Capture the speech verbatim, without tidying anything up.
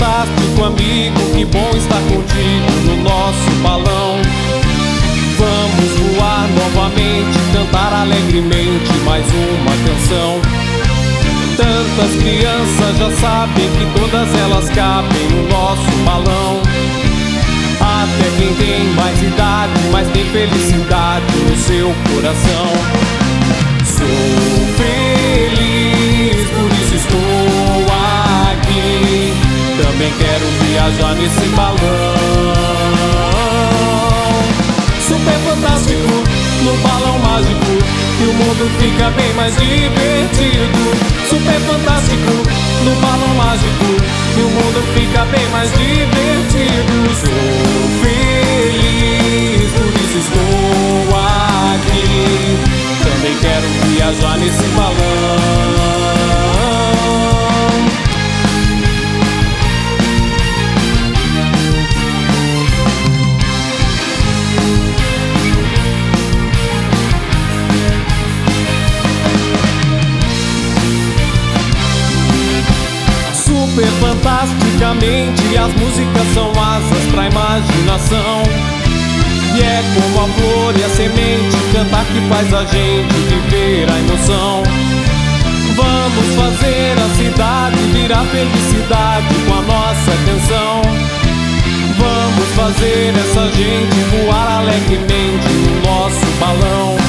fantástico, amigo, que bom estar contigo no nosso balão. Vamos voar novamente, cantar alegremente mais uma canção. Tantas crianças já sabem que todas elas cabem no nosso balão. Até quem tem mais idade, mas tem felicidade no seu coração. Sou feliz, por isso estou aqui. Também quero viajar nesse balão. Super fantástico, no balão mágico, e o mundo fica bem mais divertido. Super fantástico, no balão mágico, e o mundo fica bem mais divertido. Sou feliz, por isso estou aqui. Também quero viajar nesse balão. Super fantasticamente, as músicas são asas pra imaginação. E é como a flor e a semente, cantar que faz a gente viver a emoção. Vamos fazer a cidade virar felicidade com a nossa canção. Vamos fazer essa gente voar alegremente no nosso balão.